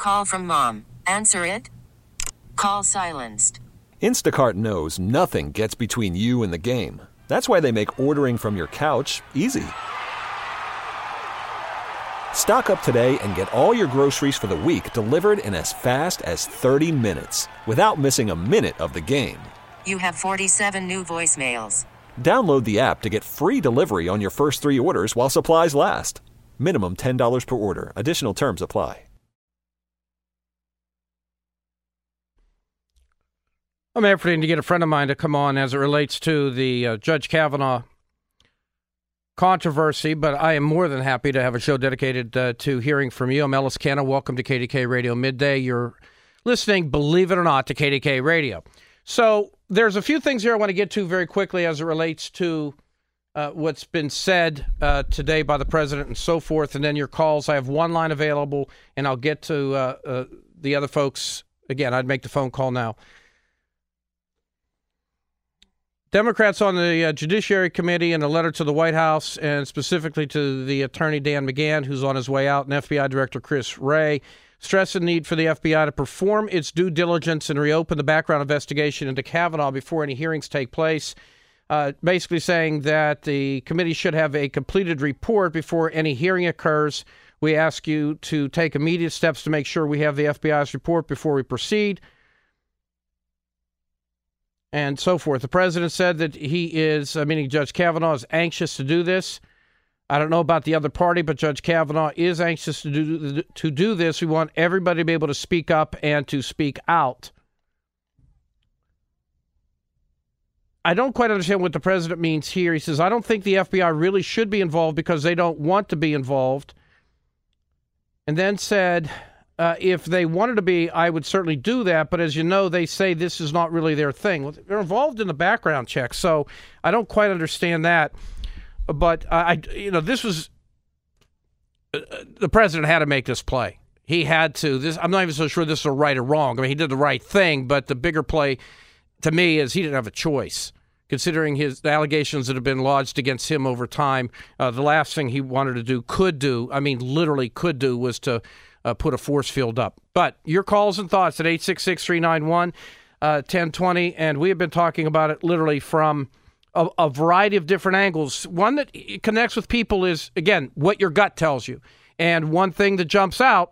Call from mom. Answer it. Call silenced. Instacart knows nothing gets between you and the game. That's why they make ordering from your couch easy. Stock up today and get all your groceries for the week delivered in as fast as 30 minutes without missing a minute of the game. You have 47 new voicemails. Download the app to get free delivery on your first 3 orders while supplies last. Minimum $10 per order. Additional terms apply. I'm efforting to get a friend of mine to come on as it relates to the Judge Kavanaugh controversy, but I am more than happy to have a show dedicated to hearing from you. I'm Ellis Canna. Welcome to KDK Radio Midday. You're listening, believe it or not, to KDK Radio. So there's a few things here I want to get to very quickly as it relates to what's been said today by the president and so forth, and then your calls. I have one line available, and I'll get to the other folks. Again, I'd make the phone call now. Democrats on the Judiciary Committee in a letter to the White House and specifically to the attorney Dan McGahn, who's on his way out, and FBI Director Chris Wray, stress the need for the FBI to perform its due diligence and reopen the background investigation into Kavanaugh before any hearings take place, basically saying that the committee should have a completed report before any hearing occurs. We ask you to take immediate steps to make sure we have the FBI's report before we proceed, and so forth. The president said that he is, meaning Judge Kavanaugh, is anxious to do this. I don't know about the other party, but Judge Kavanaugh is anxious to do this. We want everybody to be able to speak up and to speak out. I don't quite understand what the president means here. He says, I don't think the FBI really should be involved because they don't want to be involved. And then said, if they wanted to be, I would certainly do that. But as you know, they say this is not really their thing. Well, they're involved in the background check, so I don't quite understand that. But this was the president had to make this play. He had to. I'm not even so sure this is right or wrong. I mean, he did the right thing, but the bigger play to me is he didn't have a choice, considering the allegations that have been lodged against him over time. The last thing he wanted to do, literally could do, was to put a force field up. But your calls and thoughts at 866-391-1020, and we have been talking about it literally from a variety of different angles. One that connects with people is, again, what your gut tells you. And one thing that jumps out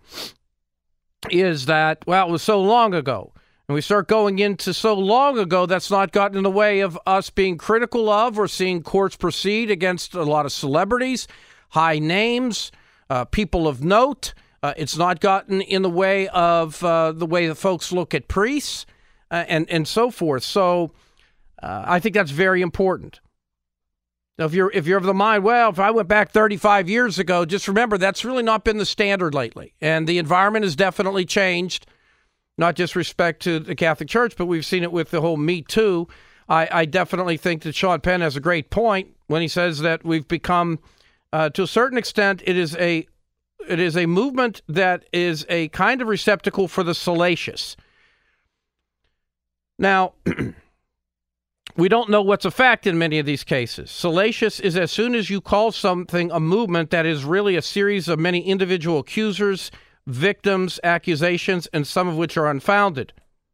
is that, well, it was so long ago. And we start going into so long ago, that's not gotten in the way of us being critical of or seeing courts proceed against a lot of celebrities, high names, people of note. It's not gotten in the way of the way the folks look at priests and so forth. So I think that's very important. Now, if you're of the mind, well, if I went back 35 years ago, just remember that's really not been the standard lately. And the environment has definitely changed, not just respect to the Catholic Church, but we've seen it with the whole Me Too. I definitely think that Sean Penn has a great point when he says that we've become, to a certain extent, it is a movement that is a kind of receptacle for the salacious. Now, we don't know what's a fact in many of these cases. Salacious is as soon as you call something a movement that is really a series of many individual accusers, victims, accusations, and some of which are unfounded.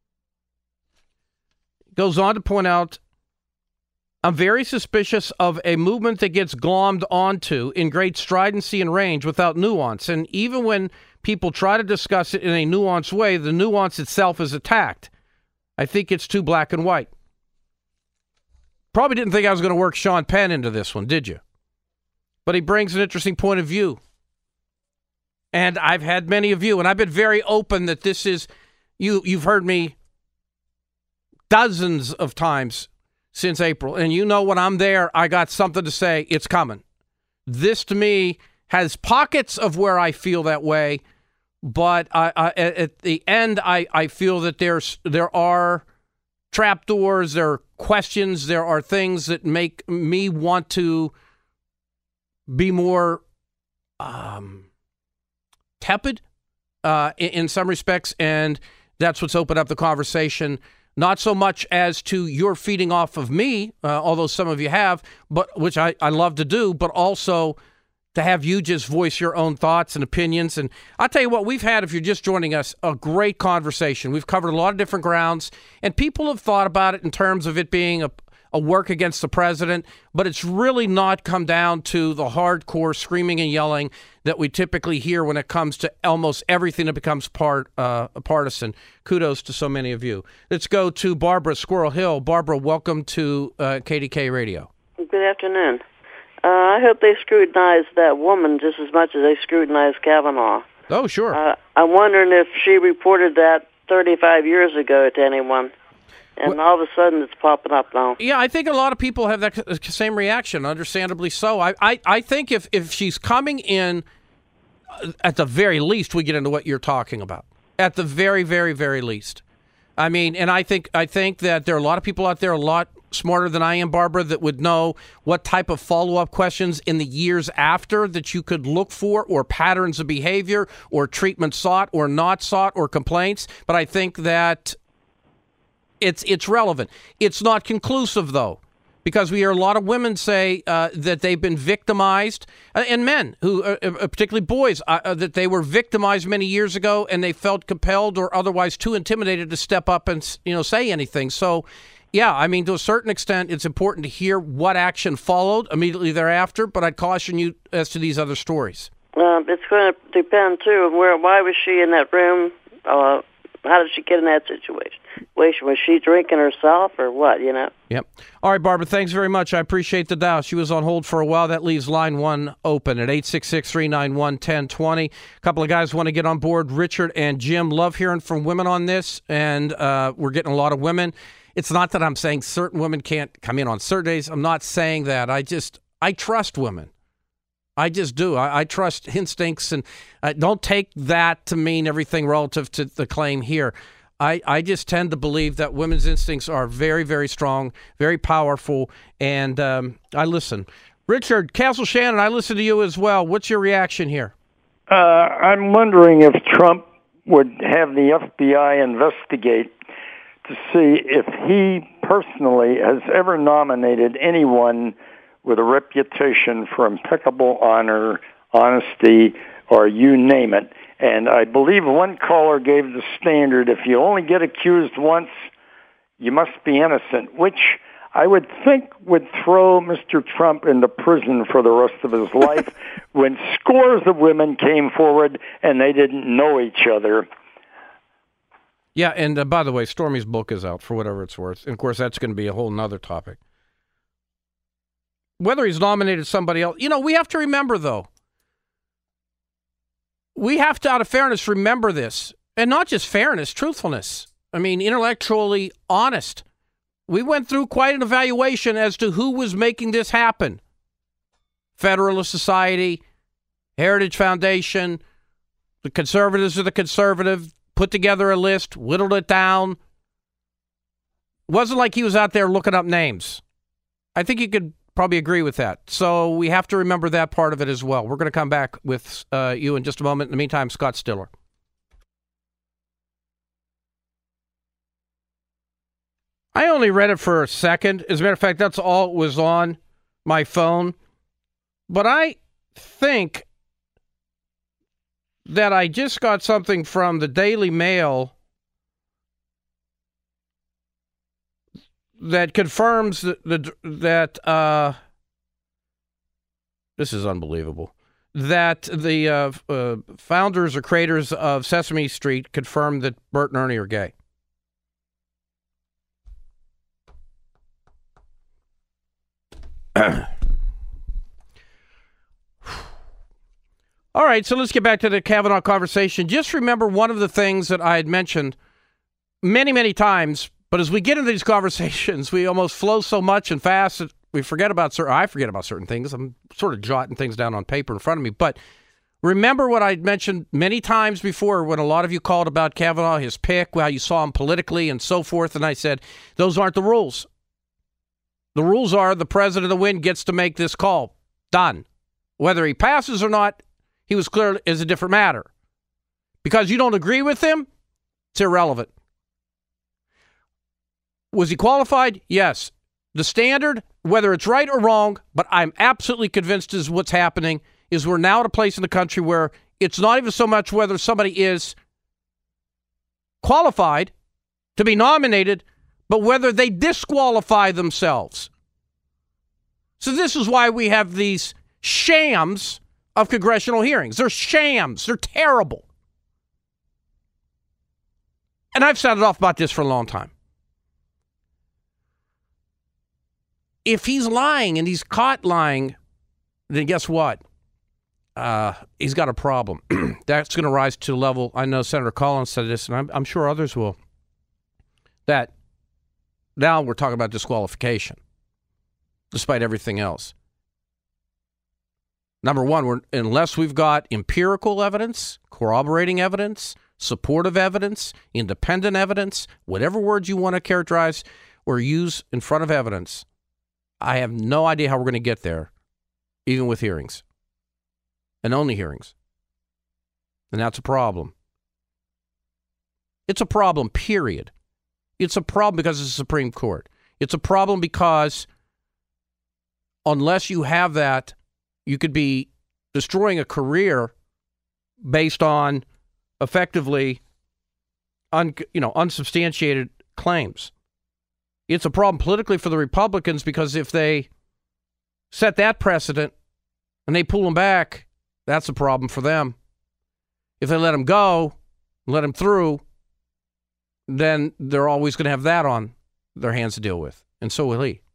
Goes on to point out, I'm very suspicious of a movement that gets glommed onto in great stridency and range without nuance. And even when people try to discuss it in a nuanced way, the nuance itself is attacked. I think it's too black and white. Probably didn't think I was going to work Sean Penn into this one, did you? But he brings an interesting point of view. And I've had many of you, and I've been very open that this is, you've heard me dozens of times since April. And you know when I'm there, I got something to say. It's coming. This, to me, has pockets of where I feel that way. But at the end, I feel that there are trapdoors, there are questions, there are things that make me want to be more tepid in some respects. And that's what's opened up the conversation. Not so much as to you're feeding off of me, although some of you have, but which I love to do, but also to have you just voice your own thoughts and opinions. And I'll tell you what, we've had, if you're just joining us, a great conversation. We've covered a lot of different grounds, and people have thought about it in terms of it being a work against the president, but it's really not come down to the hardcore screaming and yelling that we typically hear when it comes to almost everything that becomes partisan. Kudos to so many of you. Let's go to Barbara, Squirrel Hill. Barbara, welcome to KDK Radio. Good afternoon. I hope they scrutinize that woman just as much as they scrutinize Kavanaugh. Oh, sure. I'm wondering if she reported that 35 years ago to anyone. And all of a sudden, it's popping up now. Yeah, I think a lot of people have that same reaction, understandably so. I think if she's coming in, at the very least, we get into what you're talking about. At the very, very, very least. I mean, and I think that there are a lot of people out there a lot smarter than I am, Barbara, that would know what type of follow-up questions in the years after that you could look for, or patterns of behavior, or treatment sought or not sought, or complaints. But I think that it's relevant. It's not conclusive, though, because we hear a lot of women say that they've been victimized, and men, who, particularly boys, that they were victimized many years ago, and they felt compelled or otherwise too intimidated to step up and say anything. So, yeah, I mean, to a certain extent, it's important to hear what action followed immediately thereafter, but I'd caution you as to these other stories. It's going to depend, too, why was she in that room? How did she get in that situation? Was she drinking herself or what, Yep. All right, Barbara, thanks very much. I appreciate the dial. She was on hold for a while. That leaves line 1 open at 866-391-1020. A couple of guys want to get on board. Richard and Jim, love hearing from women on this, and we're getting a lot of women. It's not that I'm saying certain women can't come in on certain days. I'm not saying that. I trust women. I just do. I trust instincts, and don't take that to mean everything relative to the claim here. I just tend to believe that women's instincts are very, very strong, very powerful, and I listen. Richard, Castle Shannon, I listen to you as well. What's your reaction here? I'm wondering if Trump would have the FBI investigate to see if he personally has ever nominated anyone with a reputation for impeccable honor, honesty, or you name it. And I believe one caller gave the standard, if you only get accused once, you must be innocent, which I would think would throw Mr. Trump into prison for the rest of his life when scores of women came forward and they didn't know each other. Yeah, and by the way, Stormy's book is out for whatever it's worth. And, of course, that's going to be a whole nother topic. Whether he's nominated somebody else, we have to remember, though. We have to, out of fairness, remember this. And not just fairness, truthfulness. I mean, intellectually honest. We went through quite an evaluation as to who was making this happen. Federalist Society, Heritage Foundation, the conservatives are the conservative, put together a list, whittled it down. It wasn't like he was out there looking up names. I think you could probably agree with that. So we have to remember that part of it as well. We're going to come back with you in just a moment. In the meantime, Scott Stiller. I only read it for a second. As a matter of fact, that's all it was on my phone. But I think that I just got something from the Daily Mail that confirms that this is unbelievable, that the founders or creators of Sesame Street confirmed that Bert and Ernie are gay. All right, so let's get back to the Kavanaugh conversation. Just remember one of the things that I had mentioned many, many times, but as we get into these conversations, we almost flow so much and fast that we forget about I forget about certain things. I'm sort of jotting things down on paper in front of me. But remember what I mentioned many times before when a lot of you called about Kavanaugh, his pick, how you saw him politically and so forth, and I said, those aren't the rules. The rules are the president of the wind gets to make this call. Done. Whether he passes or not, he was clear is a different matter. Because you don't agree with him, it's irrelevant. Was he qualified? Yes. The standard, whether it's right or wrong, but I'm absolutely convinced is what's happening, is we're now at a place in the country where it's not even so much whether somebody is qualified to be nominated, but whether they disqualify themselves. So this is why we have these shams of congressional hearings. They're shams. They're terrible. And I've sounded off about this for a long time. If he's lying and he's caught lying, then guess what? He's got a problem. That's going to rise to the level, I know Senator Collins said this, and I'm sure others will, that now we're talking about disqualification, despite everything else. Number one, unless we've got empirical evidence, corroborating evidence, supportive evidence, independent evidence, whatever words you want to characterize or use in front of evidence, I have no idea how we're going to get there, even with hearings. And only hearings. And that's a problem. It's a problem, period. It's a problem because it's the Supreme Court. It's a problem because unless you have that, you could be destroying a career based on effectively unsubstantiated claims. It's a problem politically for the Republicans because if they set that precedent and they pull them back, that's a problem for them. If they let him go, let him through, then they're always going to have that on their hands to deal with. And so will he.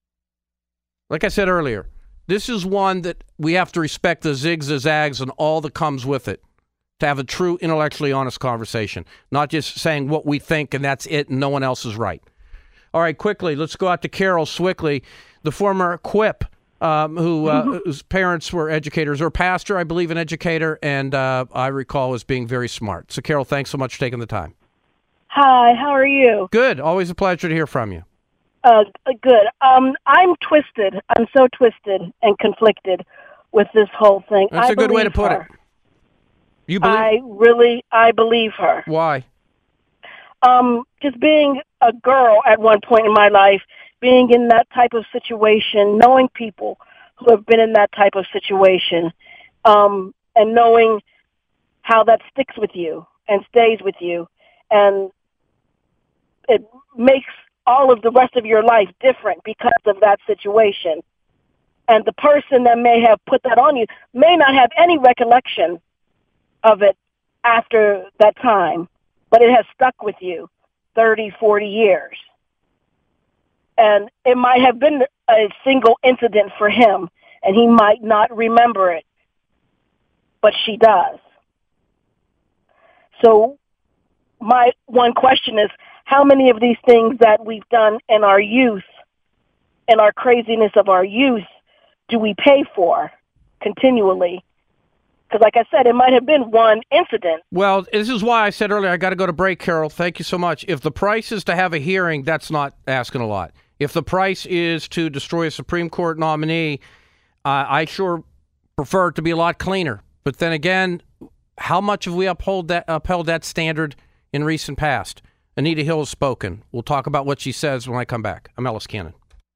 Like I said earlier, this is one that we have to respect the zigs, the zags, and all that comes with it to have a true intellectually honest conversation, not just saying what we think and that's it and no one else is right. All right, quickly, let's go out to Carol Swickley, the former Quip, whose parents were educators, or pastor, I believe, an educator, and I recall as being very smart. So, Carol, thanks so much for taking the time. Hi, how are you? Good. Always a pleasure to hear from you. Good. I'm twisted. I'm so twisted and conflicted with this whole thing. That's a good way to put it. You believe? I believe her. Why? Just being a girl at one point in my life, being in that type of situation, knowing people who have been in that type of situation, and knowing how that sticks with you and stays with you, and it makes all of the rest of your life different because of that situation. And the person that may have put that on you may not have any recollection of it after that time, but it has stuck with you 30, 40 years. And it might have been a single incident for him, and he might not remember it, but she does. So my one question is, how many of these things that we've done in our youth, in our craziness of our youth, do we pay for continually? Because like I said, it might have been one incident. Well, this is why I said earlier, I got to go to break, Carol. Thank you so much. If the price is to have a hearing, that's not asking a lot. If the price is to destroy a Supreme Court nominee, I sure prefer it to be a lot cleaner. But then again, how much have we upheld that standard in recent past? Anita Hill has spoken. We'll talk about what she says when I come back. I'm Ellis Cannon.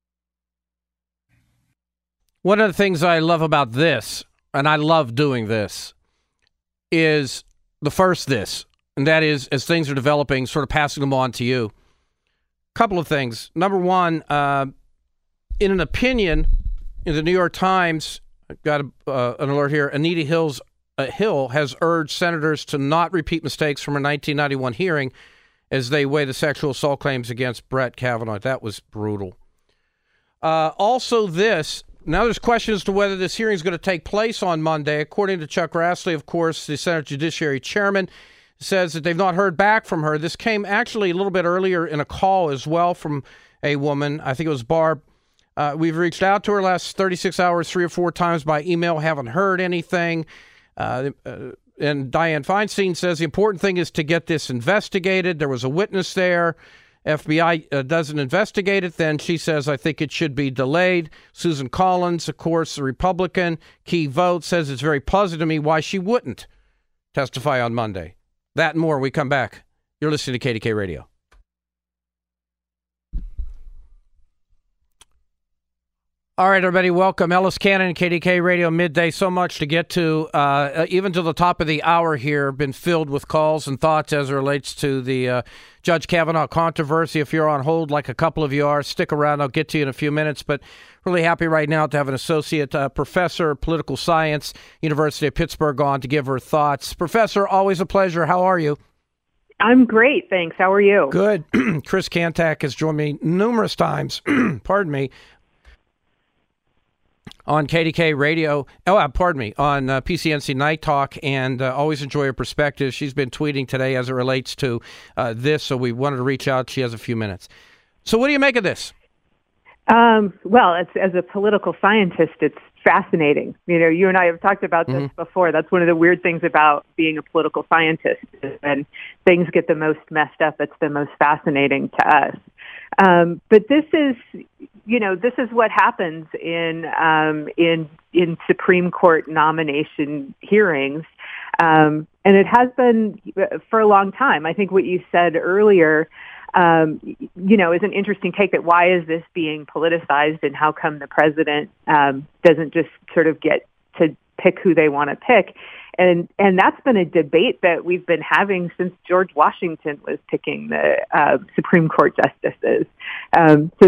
One of the things I love about this, and I love doing this, is the first this, and that is, as things are developing, sort of passing them on to you. Couple of things. Number one, in an opinion in the New York Times, I've got an alert here, Anita Hill has urged senators to not repeat mistakes from her 1991 hearing as they weigh the sexual assault claims against Brett Kavanaugh. That was brutal. Also this, now there's questions as to whether this hearing is going to take place on Monday. According to Chuck Grassley, of course, the Senate Judiciary Chairman, says that they've not heard back from her. This came actually a little bit earlier in a call as well from a woman. I think it was Barb. We've reached out to her last 36 hours 3 or 4 times by email, haven't heard anything. And Dianne Feinstein says the important thing is to get this investigated. There was a witness there. FBI doesn't investigate it. Then she says, I think it should be delayed. Susan Collins, of course, the Republican key vote, says it's very puzzling to me why she wouldn't testify on Monday. That and more when we come back. You're listening to KDK Radio. All right, everybody, welcome. Ellis Cannon, KDK Radio Midday. So much to get to, even to the top of the hour here, been filled with calls and thoughts as it relates to the Judge Kavanaugh controversy. If you're on hold like a couple of you are, stick around. I'll get to you in a few minutes, but really happy right now to have an associate professor of political science, University of Pittsburgh, on to give her thoughts. Professor, always a pleasure. How are you? I'm great, thanks. How are you? Good. Chris Kantak has joined me numerous times, pardon me, on KDK Radio, on PCNC Night Talk, and always enjoy her perspective. She's been tweeting today as it relates to this, so we wanted to reach out. She has a few minutes. So what do you make of this? Well, as a political scientist, it's fascinating. You know, you and I have talked about this before. That's one of the weird things about being a political scientist. Is when things get the most messed up, it's the most fascinating to us. But this is what happens in Supreme Court nomination hearings, and it has been for a long time. I think what you said earlier, is an interesting take. That why is this being politicized, and how come the president doesn't just sort of get to pick who they want to pick? And that's been a debate that we've been having since George Washington was picking the Supreme Court justices. So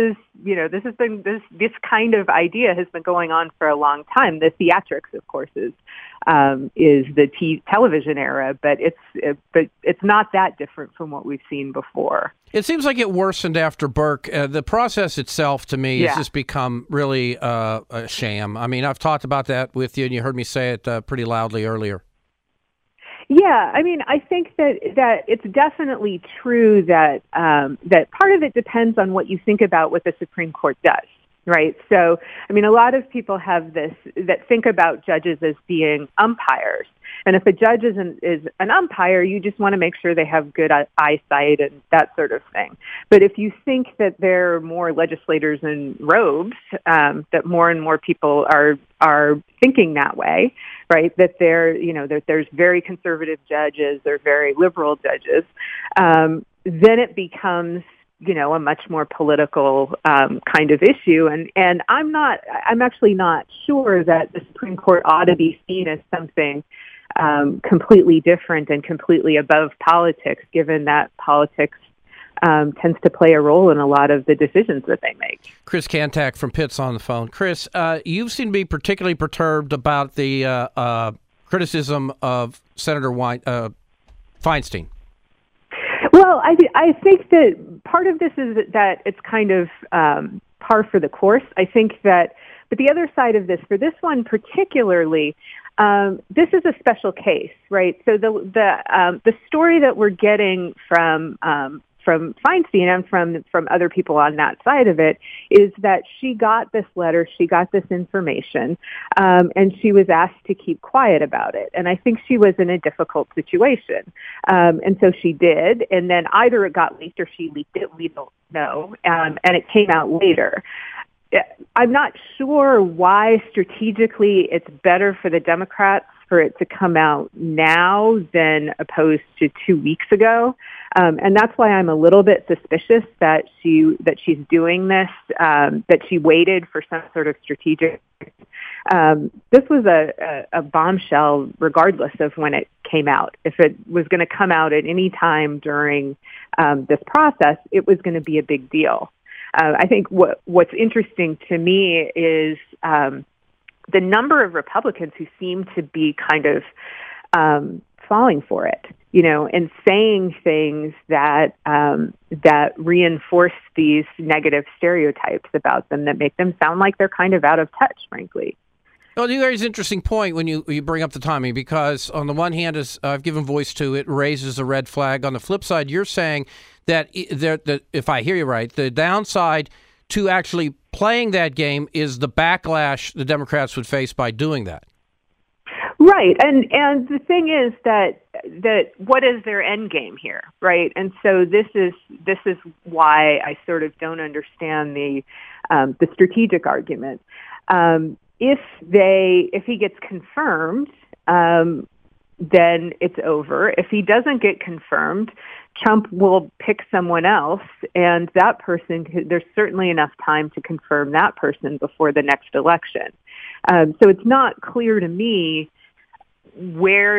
this kind of idea has been going on for a long time. The theatrics, of course, is the television era, but it's not that different from what we've seen before. It seems like it worsened after Burke. The process itself, to me, has just become really a sham. I mean, I've talked about that with you, and you heard me say it pretty loudly earlier. Yeah, I mean, I think that it's definitely true that that part of it depends on what you think about what the Supreme Court does. Right. So, I mean, a lot of people have this that think about judges as being umpires. And if a judge is an umpire, you just want to make sure they have good eyesight and that sort of thing. But if you think that they're more legislators in robes, that more and more people are thinking that way, right? That that there's very conservative judges, they're very liberal judges, then it becomes a much more political kind of issue. And I'm actually not sure that the Supreme Court ought to be seen as something completely different and completely above politics, given that politics tends to play a role in a lot of the decisions that they make. Chris Kantak from Pitt's on the phone. Chris, you seem to be particularly perturbed about the criticism of Senator Feinstein. Well, I think that part of this is that it's kind of par for the course. I think that, but the other side of this, for this one particularly, this is a special case, right? So the story that we're getting from Feinstein and from other people on that side of it is that she got this letter, she got this information, and she was asked to keep quiet about it. And I think she was in a difficult situation. And so she did, and then either it got leaked or she leaked it, we don't know, and it came out later. I'm not sure why strategically it's better for the Democrats for it to come out now than opposed to 2 weeks ago. And that's why I'm a little bit suspicious that she's doing this, that she waited for some sort of strategic. This was a bombshell regardless of when it came out. If it was going to come out at any time during this process, it was going to be a big deal. I think what's interesting to me is the number of Republicans who seem to be kind of falling for it, and saying things that that reinforce these negative stereotypes about them that make them sound like they're kind of out of touch, frankly. Well, you raise an interesting point when you bring up the timing, because on the one hand, as I've given voice to, it raises a red flag. On the flip side, you're saying that if I hear you right, the downside to actually playing that game is the backlash the Democrats would face by doing that. Right, and the thing is that what is their end game here, right? And so this is why I sort of don't understand the strategic argument. If he gets confirmed, then it's over. If he doesn't get confirmed, Trump will pick someone else, and that person, there's certainly enough time to confirm that person before the next election. So it's not clear to me where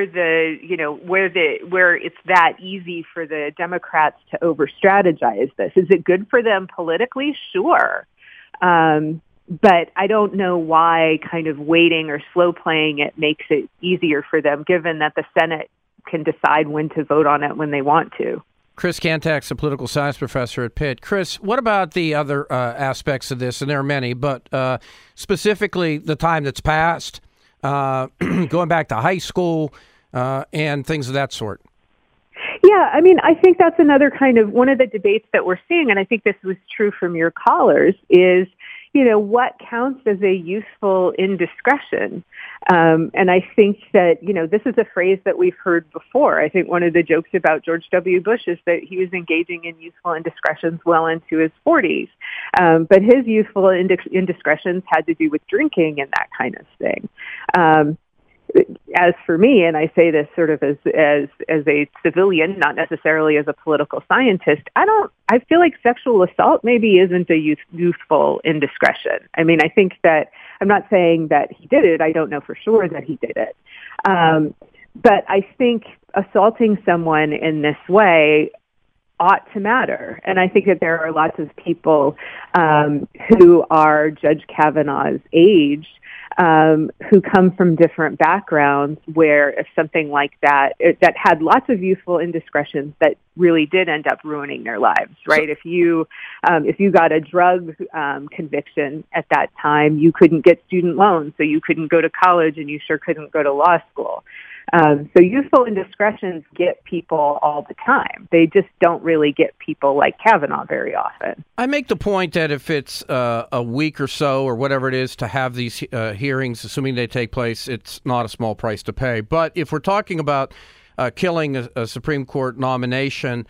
it's that easy for the Democrats to over-strategize this. Is it good for them politically? Sure. But I don't know why kind of waiting or slow playing it makes it easier for them, given that the Senate can decide when to vote on it when they want to. Chris Kantak's a political science professor at Pitt. Chris, what about the other aspects of this? And there are many, but specifically the time that's passed, going back to high school and things of that sort. Yeah, I mean, I think that's another kind of one of the debates that we're seeing, and I think this was true from your callers, is, what counts as a useful indiscretion? And I think that, this is a phrase that we've heard before. I think one of the jokes about George W. Bush is that he was engaging in useful indiscretions well into his 40s. But his useful indiscretions had to do with drinking and that kind of thing. As for me, and I say this sort of as a civilian, not necessarily as a political scientist, I feel like sexual assault maybe isn't a youthful indiscretion. I mean, I think that, I'm not saying that he did it. I don't know for sure that he did it. But I think assaulting someone in this way ought to matter. And I think that there are lots of people who are Judge Kavanaugh's age who come from different backgrounds where if something like that had lots of youthful indiscretions that really did end up ruining their lives, right? If you got a drug conviction at that time, you couldn't get student loans, so you couldn't go to college, and you sure couldn't go to law school. So youthful indiscretions get people all the time. They just don't really get people like Kavanaugh very often. I make the point that if it's a week or so or whatever it is to have these hearings, assuming they take place, it's not a small price to pay. But if we're talking about killing a Supreme Court nomination,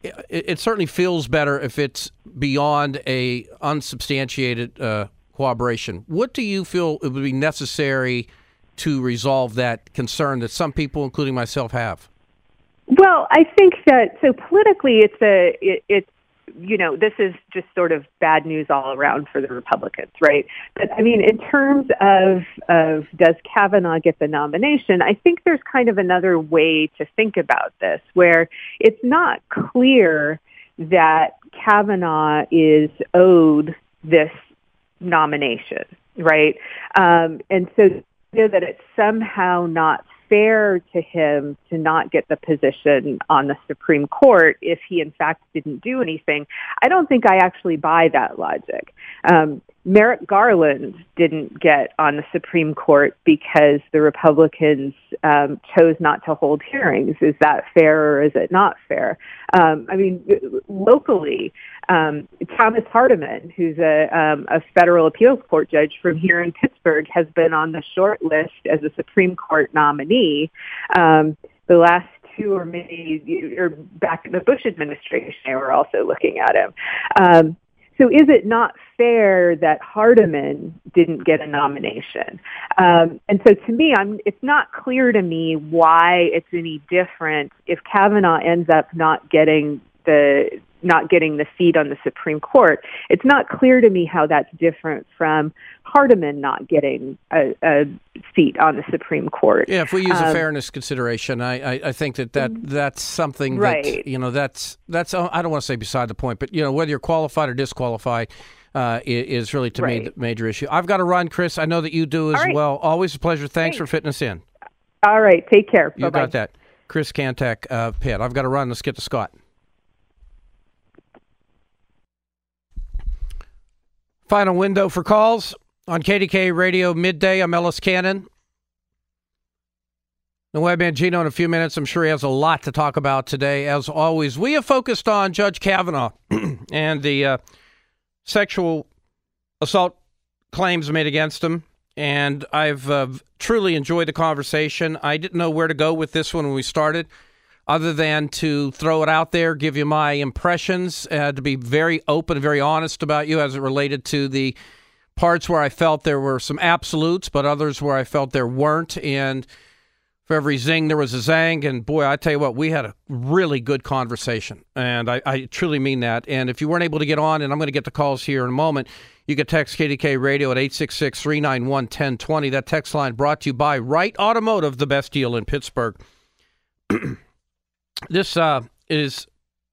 it certainly feels better if it's beyond a unsubstantiated corroboration. What do you feel it would be necessary to resolve that concern that some people, including myself, have? Well, I think that, so politically, it's this is just sort of bad news all around for the Republicans, right? But I mean, in terms of does Kavanaugh get the nomination, I think there's kind of another way to think about this, where it's not clear that Kavanaugh is owed this nomination, right? And so that it's somehow not fair to him to not get the position on the Supreme Court if he in fact didn't do anything. I don't think I actually buy that logic. Merrick Garland didn't get on the Supreme Court because the Republicans chose not to hold hearings. Is that fair or is it not fair? I mean, locally, Thomas Hardiman, who's a federal appeals court judge from here in Pittsburgh, has been on the short list as a Supreme Court nominee. The last two or maybe or back in the Bush administration, they were also looking at him. So is it not fair that Hardiman didn't get a nomination? And so to me, it's not clear to me why it's any different if Kavanaugh ends up not getting the seat on the Supreme Court. It's not clear to me how that's different from Hardiman not getting a seat on the Supreme Court. Yeah, if we use a fairness consideration, I think that's something right. That's I don't want to say beside the point, but whether you're qualified or disqualified is really to me the major issue. I've got to run, Chris. I know that you do as well. Always a pleasure. Thanks for fitting us in. All right, take care. You got that. Chris Kantak of Pitt. I've got to run. Let's get to Scott. Final window for calls on KDK Radio Midday. I'm Ellis Cannon. The Web Mangino in a few minutes. I'm sure he has a lot to talk about today. As always, we have focused on Judge Kavanaugh and the sexual assault claims made against him. And I've truly enjoyed the conversation. I didn't know where to go with this one when we started, other than to throw it out there, give you my impressions, to be very open, very honest about you as it related to the parts where I felt there were some absolutes, but others where I felt there weren't. And For every zing, there was a zang. And boy, I tell you what, we had a really good conversation. And I truly mean that. And if you weren't able to get on, and I'm going to get the calls here in a moment, you can text KDK Radio at 866-391-1020. That text line brought to you by Wright Automotive, the best deal in Pittsburgh. This is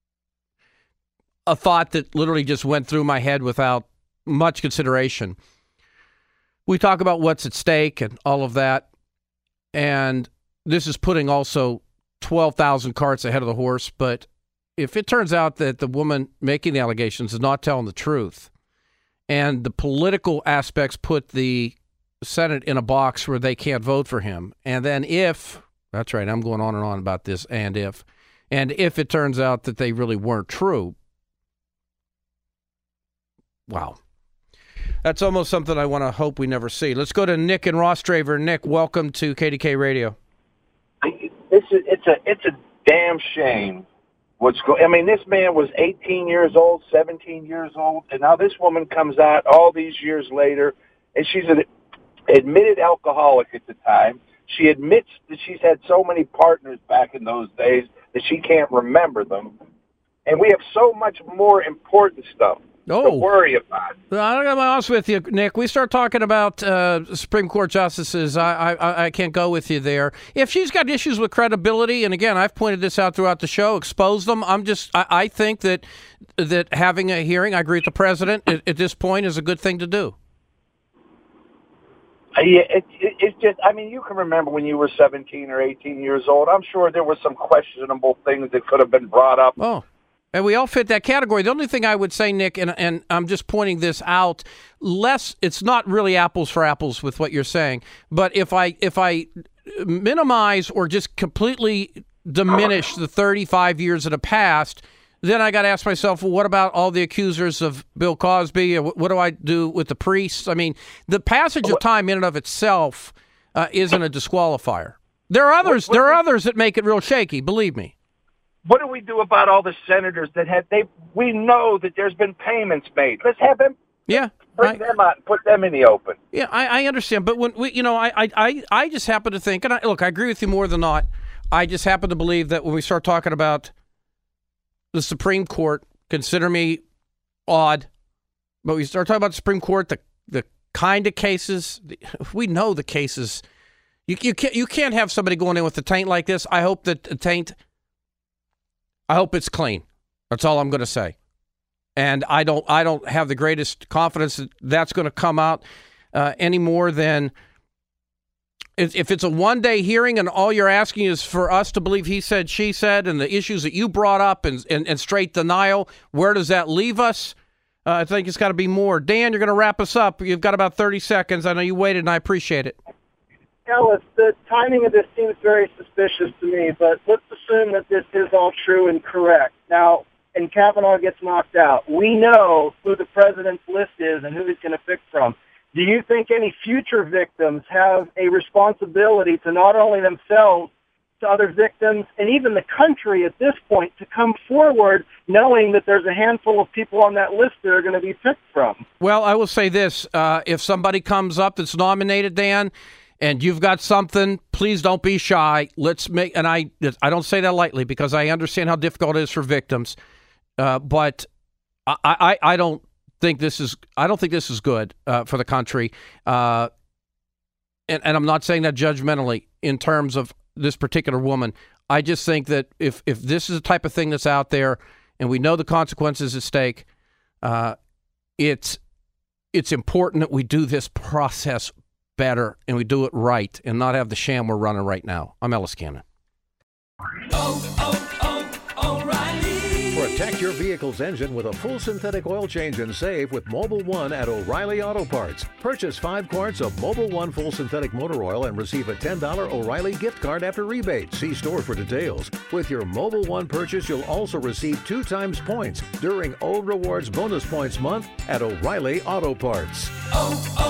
a thought that literally just went through my head without much consideration. We talk about what's at stake and all of that. And this is putting also 12,000 carts ahead of the horse. But if it turns out that the woman making the allegations is not telling the truth, and the political aspects put the Senate in a box where they can't vote for him, and then if, that's right, I'm going on and on about this, and if it turns out that they really weren't true, wow. That's almost something I want to hope we never see. Let's go to Nick in Rostraver. Nick, welcome to KDK Radio. It's a damn shame what's going. I mean, this man was 18 years old, 17 years old, and now this woman comes out all these years later, and she's an admitted alcoholic at the time. She admits that she's had so many partners back in those days that she can't remember them. And we have so much more important stuff to worry about. I'm going to be honest with you, Nick. We start talking about Supreme Court justices, I can't go with you there. If she's got issues with credibility, and again, I've pointed this out throughout the show, expose them. I think that having a hearing, I agree with the president, at this point is a good thing to do. Yeah, it's just, I mean, you can remember when you were 17 or 18 years old. I'm sure there were some questionable things that could have been brought up. Oh, and we all fit that category. The only thing I would say, Nick, and I'm just pointing this out, it's not really apples for apples with what you're saying, but if I minimize or just completely diminish the 35 years that have passed, then I got to ask myself, well, what about all the accusers of Bill Cosby? What do I do with the priests? I mean, the passage of time in and of itself isn't a disqualifier. There are others that make it real shaky, believe me. What do we do about all the senators that we know that there's been payments made? Let's have them. Yeah. Bring them out and put them in the open. Yeah, I understand. But when I just happen to think, and I agree with you more than not. I just happen to believe that when we start talking about the Supreme Court, consider me odd, but we start talking about the Supreme Court, the kind of cases, we know the cases. You can't have somebody going in with a taint like this. I hope that the taint, I hope it's clean. That's all I'm going to say. And I don't have the greatest confidence that that's going to come out any more than if it's a one-day hearing and all you're asking is for us to believe he said, she said, and the issues that you brought up and straight denial, where does that leave us? I think it's got to be more. Dan, you're going to wrap us up. You've got about 30 seconds. I know you waited, and I appreciate it. Ellis, the timing of this seems very suspicious to me, but let's assume that this is all true and correct. Now, and Kavanaugh gets knocked out, we know who the president's list is and who he's going to pick from. Do you think any future victims have a responsibility to not only themselves, to other victims, and even the country at this point to come forward knowing that there's a handful of people on that list that are going to be picked from? Well, I will say this. If somebody comes up that's nominated, Dan, and you've got something, please don't be shy. Let's make, and I don't say that lightly because I understand how difficult it is for victims, but I don't think this is good for the country, and I'm not saying that judgmentally in terms of this particular woman. I just think that if this is the type of thing that's out there, and we know the consequences at stake, it's important that we do this process better and we do it right, and not have the sham we're running right now. I'm Ellis Cannon. Protect your vehicle's engine with a full synthetic oil change and save with Mobil 1 at O'Reilly Auto Parts. Purchase 5 quarts of Mobil 1 full synthetic motor oil and receive a $10 O'Reilly gift card after rebate. See store for details. With your Mobil 1 purchase, you'll also receive 2 times points during O Rewards Bonus Points Month at O'Reilly Auto Parts.